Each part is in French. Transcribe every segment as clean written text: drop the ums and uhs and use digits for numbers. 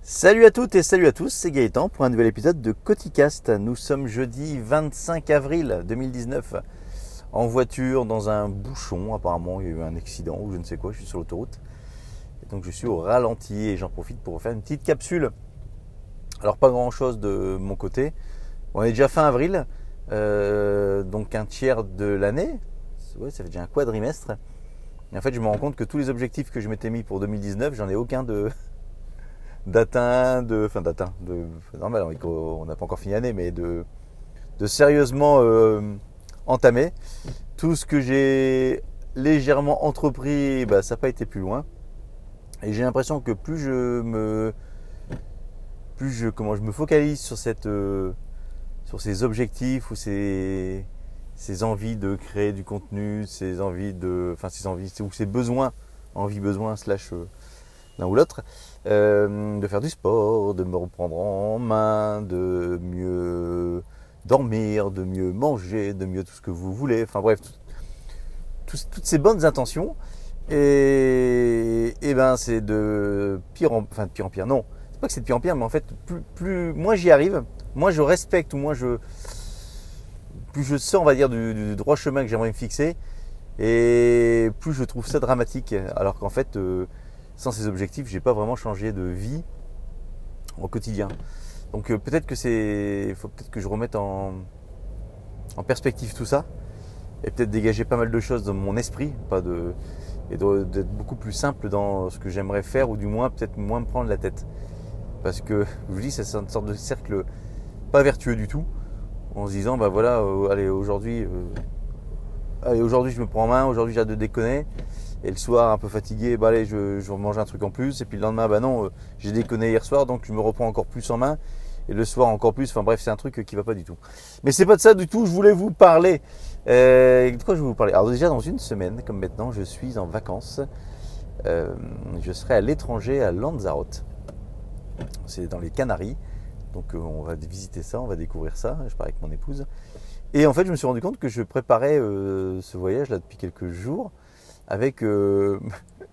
Salut à toutes et salut à tous, c'est Gaëtan pour un nouvel épisode de Coticast. Nous sommes jeudi 25 avril 2019 en voiture dans un bouchon. Apparemment il y a eu un accident ou je ne sais quoi, je suis sur l'autoroute. Et donc je suis au ralenti et j'en profite pour faire une petite capsule. Alors pas grand chose de mon côté. On est déjà fin avril, donc un tiers de l'année. Ouais, ça fait déjà un quadrimestre. Et en fait je me rends compte que tous les objectifs que je m'étais mis pour 2019, j'en ai aucun d'atteint, normal, on n'a pas encore fini l'année, mais de sérieusement entamé. Tout ce que j'ai légèrement entrepris, ça n'a pas été plus loin. Et j'ai l'impression que plus je me focalise sur ces objectifs ou ces envies de créer du contenu, ces besoins, envie-besoin slash l'un ou l'autre, de faire du sport, de me reprendre en main, de mieux dormir, de mieux manger, de mieux tout ce que vous voulez. Enfin bref, toutes ces bonnes intentions. Et c'est de pire en pire. Non, c'est pas que c'est de pire en pire, mais en fait, plus moins j'y arrive, moins je respecte ou plus je sors, on va dire, du droit chemin que j'aimerais me fixer, et plus je trouve ça dramatique. Alors qu'en fait, sans ces objectifs, j'ai pas vraiment changé de vie au quotidien. Donc faut peut-être que je remette en perspective tout ça et peut-être dégager pas mal de choses dans mon esprit, d'être beaucoup plus simple dans ce que j'aimerais faire, ou du moins peut-être moins me prendre la tête. Parce que je vous dis, c'est une sorte de cercle pas vertueux du tout, en se disant allez aujourd'hui je me prends en main, aujourd'hui j'ai hâte de déconner. Et le soir, un peu fatigué, allez, je mange un truc en plus. Et puis le lendemain, j'ai déconné hier soir, donc je me reprends encore plus en main. Et le soir, encore plus. Enfin bref, c'est un truc qui va pas du tout. Mais c'est pas de ça du tout, je voulais vous parler. De quoi je vais vous parler? Alors déjà, dans une semaine, comme maintenant, je suis en vacances. Je serai à l'étranger, à Lanzarote. C'est dans les Canaries. Donc on va visiter ça, on va découvrir ça. Je pars avec mon épouse. Et en fait, je me suis rendu compte que je préparais ce voyage-là depuis quelques jours. Avec comme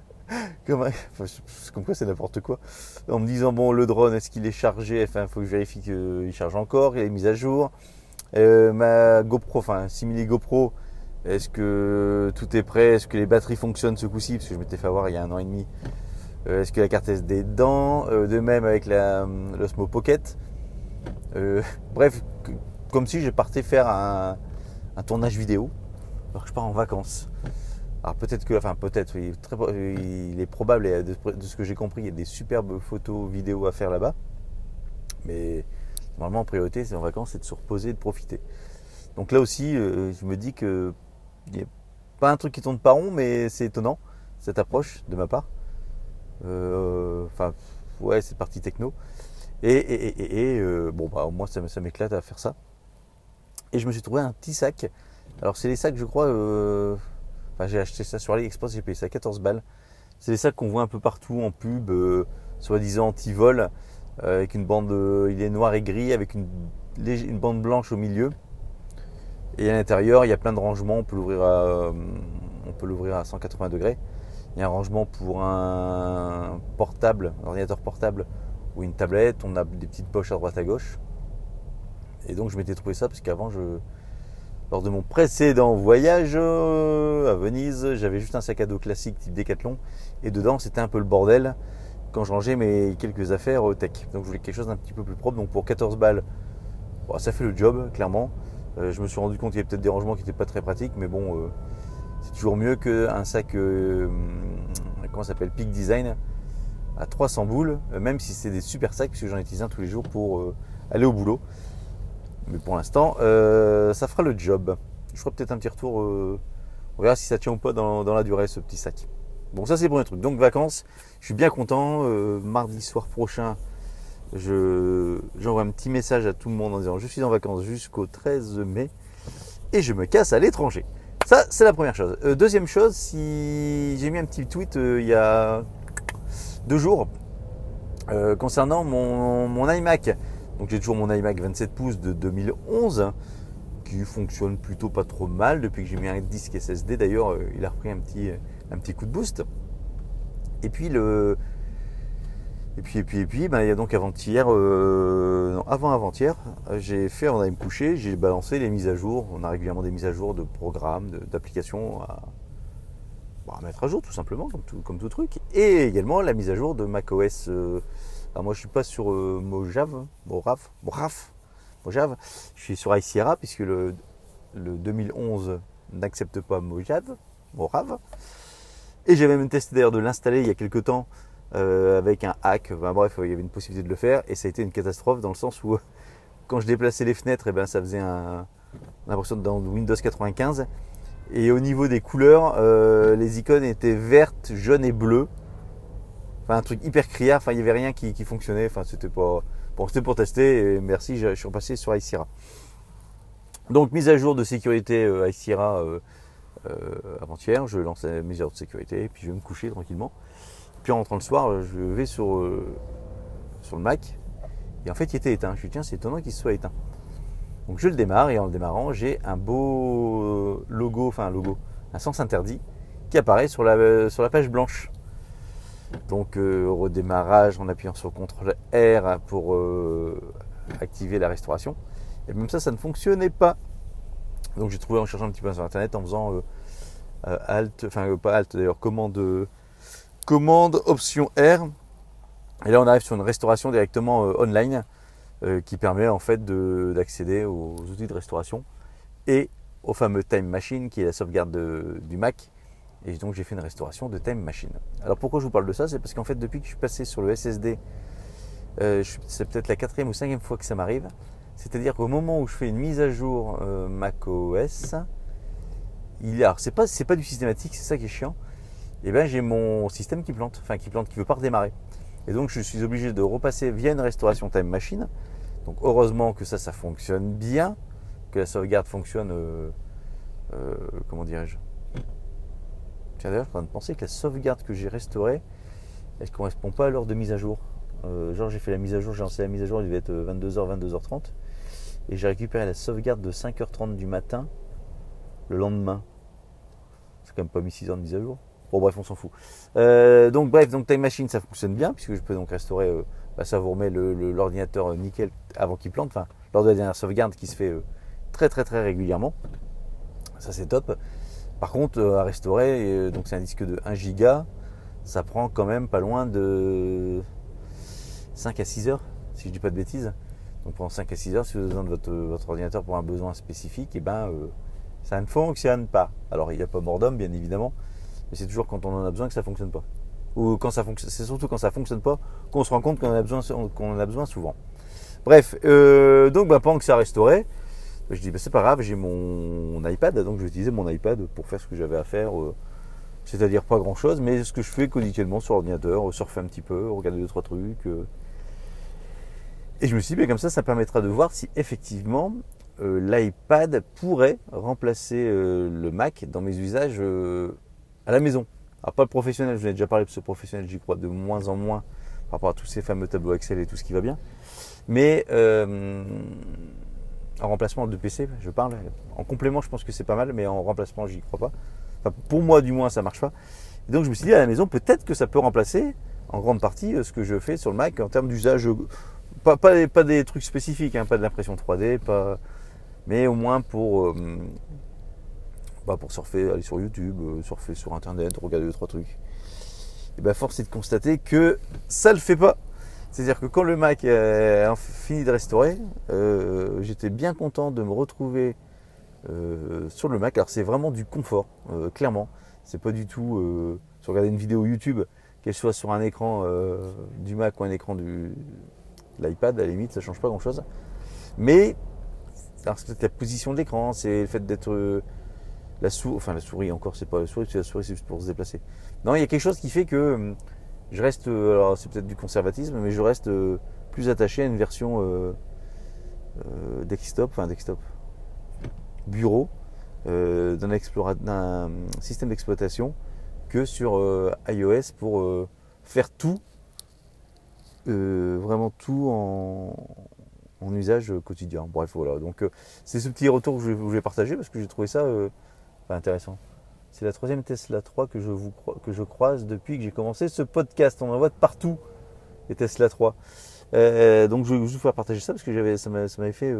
quoi c'est n'importe quoi, en me disant le drone, est-ce qu'il est chargé, il faut que je vérifie qu'il charge encore, il est mis à jour, ma GoPro, simili GoPro, est-ce que tout est prêt, est-ce que les batteries fonctionnent ce coup-ci, parce que je m'étais fait avoir il y a 1 an et demi, est-ce que la carte SD est dedans, de même avec l'Osmo Pocket, bref, comme si je partais faire un tournage vidéo alors que je pars en vacances. Alors il est probable, et de ce que j'ai compris, il y a des superbes photos, vidéos à faire là-bas. Mais normalement, en priorité, c'est en vacances, c'est de se reposer et de profiter. Donc là aussi, je me dis que il n'y a pas un truc qui tourne pas rond, mais c'est étonnant, cette approche de ma part. C'est parti techno. Moi, ça m'éclate à faire ça. Et je me suis trouvé un petit sac. Alors, c'est les sacs, je crois... j'ai acheté ça sur AliExpress, j'ai payé ça 14 balles. C'est des sacs qu'on voit un peu partout en pub, soi-disant anti-vol, avec une bande, il est noir et gris, avec une bande blanche au milieu. Et à l'intérieur, il y a plein de rangements, on peut l'ouvrir à 180 degrés. Il y a un rangement pour un ordinateur portable ou une tablette, on a des petites poches à droite à gauche. Et donc je m'étais trouvé ça parce qu'avant, lors de mon précédent voyage à Venise, j'avais juste un sac à dos classique type Decathlon, et dedans c'était un peu le bordel quand je rangeais mes quelques affaires tech. Donc je voulais quelque chose d'un petit peu plus propre. Donc pour 14 balles, ça fait le job clairement. Je me suis rendu compte qu'il y avait peut-être des rangements qui n'étaient pas très pratiques, mais c'est toujours mieux qu'un sac Peak Design à 300 boules, même si c'est des super sacs, puisque j'en utilise un tous les jours pour aller au boulot. Mais pour l'instant, ça fera le job. Je ferai peut-être un petit retour. On verra si ça tient ou pas dans la durée, ce petit sac. Bon, ça c'est le premier truc. Donc vacances, je suis bien content. Mardi soir prochain, j'envoie un petit message à tout le monde en disant je suis en vacances jusqu'au 13 mai et je me casse à l'étranger. Ça, c'est la première chose. Deuxième chose, j'ai mis un petit tweet il y a 2 jours concernant mon iMac. Donc j'ai toujours mon iMac 27 pouces de 2011 qui fonctionne plutôt pas trop mal depuis que j'ai mis un disque SSD. D'ailleurs, il a repris un petit coup de boost. Et puis Et puis, ben, il y a donc avant-hier, j'ai fait, avant d'aller me coucher, j'ai balancé les mises à jour. On a régulièrement des mises à jour de programmes, d'applications à mettre à jour tout simplement, comme tout truc. Et également la mise à jour de macOS. Alors moi je suis pas sur Mojave. Je suis sur High Sierra puisque le 2011 n'accepte pas Mojave. Et j'avais même testé d'ailleurs de l'installer il y a quelques temps avec un hack. Ben, bref, il y avait une possibilité de le faire et ça a été une catastrophe dans le sens où quand je déplaçais les fenêtres, et ben, ça faisait l'impression dans Windows 95. Et au niveau des couleurs, les icônes étaient vertes, jaunes et bleues. Enfin, un truc hyper criard. Enfin, il n'y avait rien qui fonctionnait. Enfin, c'était pas. Bon, c'était pour tester. Et merci, je suis repassé sur High Sierra. Donc, mise à jour de sécurité High Sierra avant-hier. Je lance la mise à jour de sécurité. Et puis, je vais me coucher tranquillement. Puis, en rentrant le soir, je vais sur le Mac. Et en fait, il était éteint. Je me dis, tiens, c'est étonnant qu'il soit éteint. Donc je le démarre et en le démarrant, j'ai un beau logo, un sens interdit qui apparaît sur la page blanche. Donc au redémarrage, en appuyant sur CTRL R pour activer la restauration. Et même ça ne fonctionnait pas. Donc j'ai trouvé en cherchant un petit peu sur internet en faisant commande option R. Et là on arrive sur une restauration directement online. Qui permet en fait d'accéder aux outils de restauration et au fameux Time Machine qui est la sauvegarde du Mac. Et donc j'ai fait une restauration de Time Machine. Alors pourquoi je vous parle de ça? C'est parce qu'en fait depuis que je suis passé sur le SSD, c'est peut-être la 4e ou 5e fois que ça m'arrive. C'est-à-dire qu'au moment où je fais une mise à jour macOS, alors c'est pas du systématique, c'est ça qui est chiant. Et ben j'ai mon système qui plante, qui veut pas redémarrer. Et donc je suis obligé de repasser via une restauration Time Machine. Donc heureusement que ça fonctionne bien, que la sauvegarde fonctionne, comment dirais-je. Tiens d'ailleurs, je suis en train de penser que la sauvegarde que j'ai restaurée, elle ne correspond pas à l'heure de mise à jour. J'ai fait la mise à jour, j'ai lancé la mise à jour, il devait être 22h, 22h30. Et j'ai récupéré la sauvegarde de 5h30 du matin le lendemain. C'est quand même pas mis 6 heures de mise à jour. Bon bref, on s'en fout. Donc Time Machine ça fonctionne bien puisque je peux donc restaurer, ça vous remet l'ordinateur nickel avant qu'il plante, lors de la dernière sauvegarde qui se fait très très très régulièrement. Ça c'est top. Par contre à restaurer, donc c'est un disque de 1 giga, ça prend quand même pas loin de 5 à 6 heures si je dis pas de bêtises. Donc pendant 5 à 6 heures si vous avez besoin de votre ordinateur pour un besoin spécifique, et ça ne fonctionne pas. Alors il n'y a pas mort d'homme bien évidemment. Mais c'est toujours quand on en a besoin que ça ne fonctionne pas. Ou c'est surtout quand ça ne fonctionne pas qu'on se rend compte qu'on en a besoin souvent. Bref, donc pendant que ça restaurait, je dis c'est pas grave, j'ai mon iPad, donc je vais utiliser mon iPad pour faire ce que j'avais à faire, c'est-à-dire pas grand chose, mais ce que je fais quotidiennement sur l'ordinateur, surfer un petit peu, regarder 2-3 trucs. Et je me suis dit, comme ça permettra de voir si effectivement l'iPad pourrait remplacer le Mac dans mes usages à la maison. Alors pas le professionnel, je vous en ai déjà parlé, parce que le professionnel j'y crois de moins en moins par rapport à tous ces fameux tableaux Excel et tout ce qui va bien. Mais en remplacement de PC, je parle. En complément, je pense que c'est pas mal, mais en remplacement, j'y crois pas. Pour moi, du moins, ça marche pas. Et donc je me suis dit à la maison, peut-être que ça peut remplacer en grande partie ce que je fais sur le Mac en termes d'usage. Pas des trucs spécifiques, pas de l'impression 3D, mais au moins pour surfer, aller sur YouTube, surfer sur Internet, regarder 2-3 trucs. Et force est de constater que ça le fait pas. C'est-à-dire que quand le Mac a fini de restaurer, j'étais bien content de me retrouver sur le Mac. Alors c'est vraiment du confort, clairement. C'est pas du tout si vous regardez une vidéo YouTube, qu'elle soit sur un écran du Mac ou un écran de l'iPad, à la limite, ça change pas grand-chose. Mais alors c'est peut-être la position de l'écran, c'est le fait d'être la souris encore, c'est pas la souris, c'est juste pour se déplacer. Non, il y a quelque chose qui fait que je reste, alors c'est peut-être du conservatisme, mais je reste plus attaché à une version desktop, bureau, d'un système d'exploitation que sur iOS pour faire tout, vraiment tout en usage quotidien. Bref, voilà. Donc c'est ce petit retour que je voulais partager parce que j'ai trouvé ça intéressant. C'est la 3e Tesla 3 que je croise depuis que j'ai commencé ce podcast. On en voit de partout. et Tesla 3. Donc je vais vous faire partager ça parce que ça m'avait fait,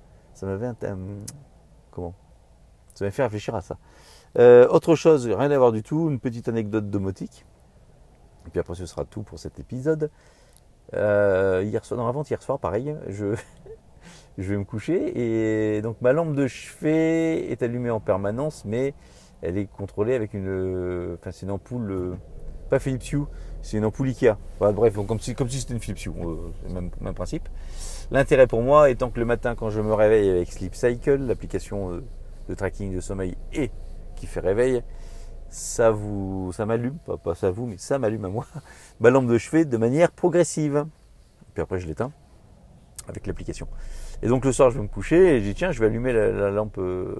comment ça m'avait fait réfléchir à ça. Autre chose, rien à voir du tout, une petite anecdote domotique. Et puis après ce sera tout pour cet épisode. Hier soir, pareil, je vais me coucher et donc ma lampe de chevet est allumée en permanence, mais elle est contrôlée avec c'est une ampoule, pas Philips Hue, c'est une ampoule Ikea. Enfin, bref, comme si c'était une Philips Hue, c'est le même principe. L'intérêt pour moi étant que le matin, quand je me réveille avec Sleep Cycle, l'application de tracking de sommeil et qui fait réveil, ça m'allume, pas ça vous, mais ça m'allume à moi, ma lampe de chevet de manière progressive. Puis après, je l'éteins avec l'application. Et donc le soir, je vais me coucher et je dis tiens, je vais allumer la lampe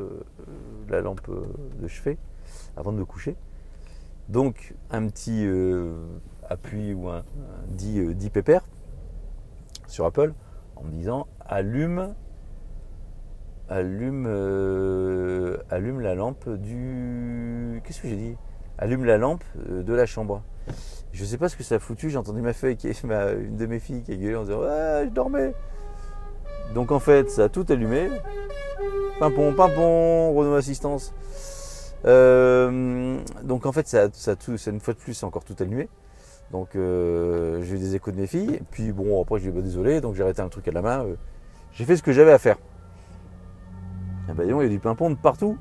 de chevet avant de me coucher. Donc un petit appui ou un dit pépère sur Apple en me disant allume la lampe du... Qu'est-ce que j'ai dit ? Allume la lampe de la chambre. Je sais pas ce que ça a foutu, j'ai entendu une de mes filles qui a gueulé en disant ouais, je dormais. Donc en fait, ça a tout allumé. Pimpon, Renault Assistance. Donc en fait, ça une fois de plus, c'est encore tout allumé. Donc j'ai eu des échos de mes filles. Et puis bon, après je dis désolé, donc j'ai arrêté un truc à la main. J'ai fait ce que j'avais à faire. Et ben disons, il y a du pimpon de partout.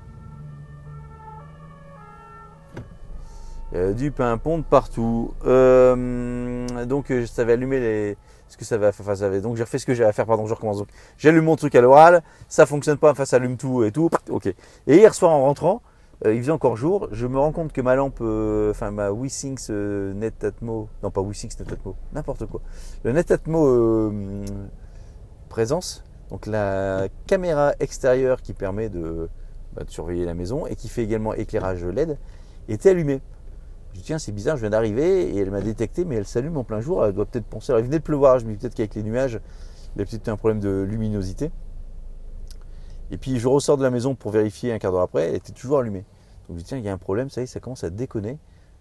Du pimpon de partout. Donc ça avait allumé ce que ça avait à faire. Donc j'ai refait ce que j'avais à faire, pardon, je recommence. Donc j'allume mon truc à l'oral, ça fonctionne pas, enfin ça allume tout et tout. Ok. Et hier soir en rentrant, il faisait encore jour, je me rends compte que ma lampe, ma WeSync Netatmo, non pas WeSync Netatmo, n'importe quoi. Le Netatmo présence, donc la caméra extérieure qui permet de surveiller la maison et qui fait également éclairage LED, était allumée. Je dis tiens, c'est bizarre, je viens d'arriver et elle m'a détecté, mais elle s'allume en plein jour, elle doit peut-être penser. Alors il venait de pleuvoir, je me dis peut-être qu'avec les nuages, il y a peut-être un problème de luminosité. Et puis je ressors de la maison pour vérifier un quart d'heure après, elle était toujours allumée. Donc je dis tiens, il y a un problème, ça y est, ça commence à déconner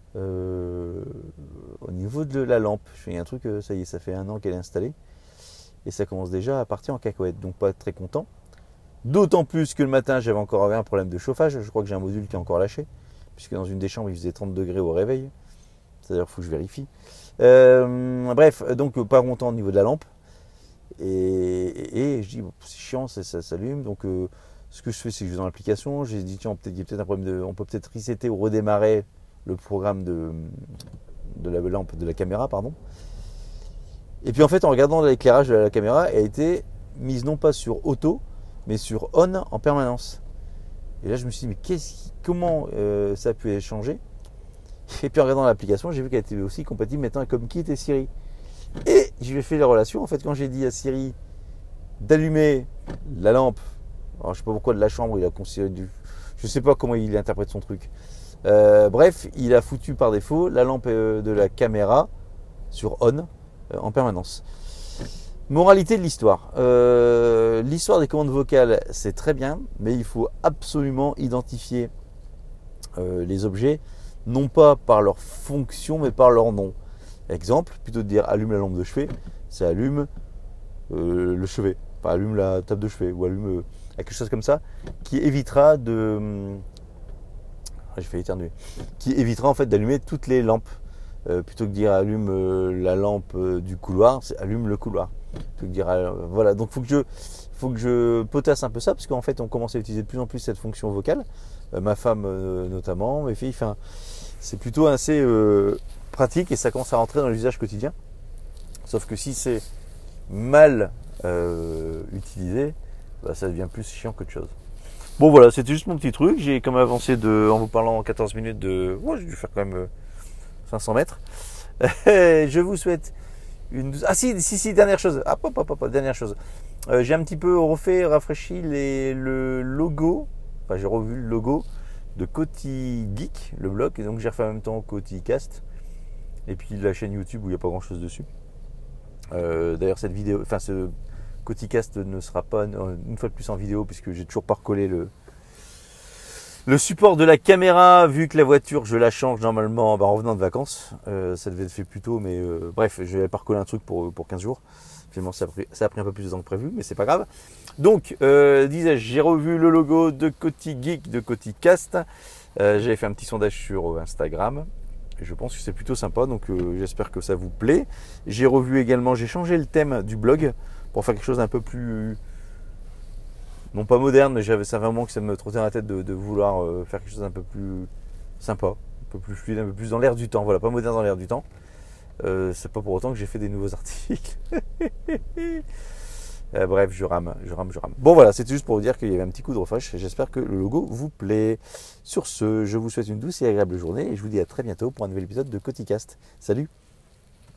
au niveau de la lampe. Je fais il y a un truc, ça y est, ça fait 1 an qu'elle est installée et ça commence déjà à partir en cacahuète, donc pas très content. D'autant plus que le matin, j'avais encore un problème de chauffage, je crois que j'ai un module qui est encore lâché. Puisque dans une des chambres, il faisait 30 degrés au réveil. C'est-à-dire qu'il faut que je vérifie. Bref, donc pas content au niveau de la lampe. Et je dis, bon, c'est chiant, ça s'allume. Donc ce que je fais, c'est que je vais dans l'application. J'ai dit, tiens, il y a peut-être un problème on peut peut-être resetter ou redémarrer le programme de la lampe, de la caméra, pardon. Et puis en fait, en regardant l'éclairage de la caméra, elle a été mise non pas sur auto, mais sur on en permanence. Et là, je me suis dit, mais comment ça a pu changer ? Et puis en regardant l'application, j'ai vu qu'elle était aussi compatible maintenant avec HomeKit et Siri. Et je lui ai fait les relations. En fait, quand j'ai dit à Siri d'allumer la lampe, alors je ne sais pas pourquoi de la chambre, il a considéré je ne sais pas comment il interprète son truc. Bref, il a foutu par défaut la lampe de la caméra sur on en permanence. Moralité de l'histoire. L'histoire des commandes vocales, c'est très bien, mais il faut absolument identifier les objets, non pas par leur fonction, mais par leur nom. Exemple, plutôt de dire allume la lampe de chevet, ça allume le chevet, enfin allume la table de chevet, ou allume quelque chose comme ça, qui évitera j'ai failli éternuer, qui évitera en fait d'allumer toutes les lampes. Plutôt que de dire allume la lampe du couloir, c'est allume le couloir. Plutôt que de dire, voilà, donc faut que je potasse un peu ça, parce qu'en fait on commence à utiliser de plus en plus cette fonction vocale, ma femme notamment, mes filles, c'est plutôt assez pratique et ça commence à rentrer dans l'usage quotidien. Sauf que si c'est mal utilisé, ça devient plus chiant qu'autre chose. Bon voilà, c'était juste mon petit truc, j'ai quand même avancé en vous parlant en 14 minutes j'ai dû faire quand même 500 mètres. Je vous souhaite une... Ah si, dernière chose. Dernière chose. J'ai un petit peu rafraîchi le logo. Enfin, j'ai revu le logo de Coty Geek, le blog. Et donc, j'ai refait en même temps Coty Cast. Et puis la chaîne YouTube où il n'y a pas grand chose dessus. D'ailleurs, cette vidéo... ce Coty Cast ne sera pas une fois de plus en vidéo puisque j'ai toujours pas recollé Le support de la caméra, vu que la voiture, je la change normalement en revenant de vacances. Ça devait être fait plus tôt, mais bref, je vais pas recoller un truc pour 15 jours. Finalement, ça a pris un peu plus de temps que prévu, mais c'est pas grave. Donc, disais-je, j'ai revu le logo de Coty Geek, de Coty Cast. J'avais fait un petit sondage sur Instagram. Et je pense que c'est plutôt sympa, donc j'espère que ça vous plaît. J'ai revu également, j'ai changé le thème du blog pour faire quelque chose d'un peu plus... Non pas moderne, mais ça fait un moment que ça me trottait dans la tête de vouloir faire quelque chose d'un peu plus sympa, un peu plus fluide, un peu plus dans l'air du temps. Voilà, pas moderne dans l'air du temps. C'est pas pour autant que j'ai fait des nouveaux articles. Bref, je rame. Bon voilà, c'était juste pour vous dire qu'il y avait un petit coup de refresh. J'espère que le logo vous plaît. Sur ce, je vous souhaite une douce et agréable journée et je vous dis à très bientôt pour un nouvel épisode de Coty Cast. Salut!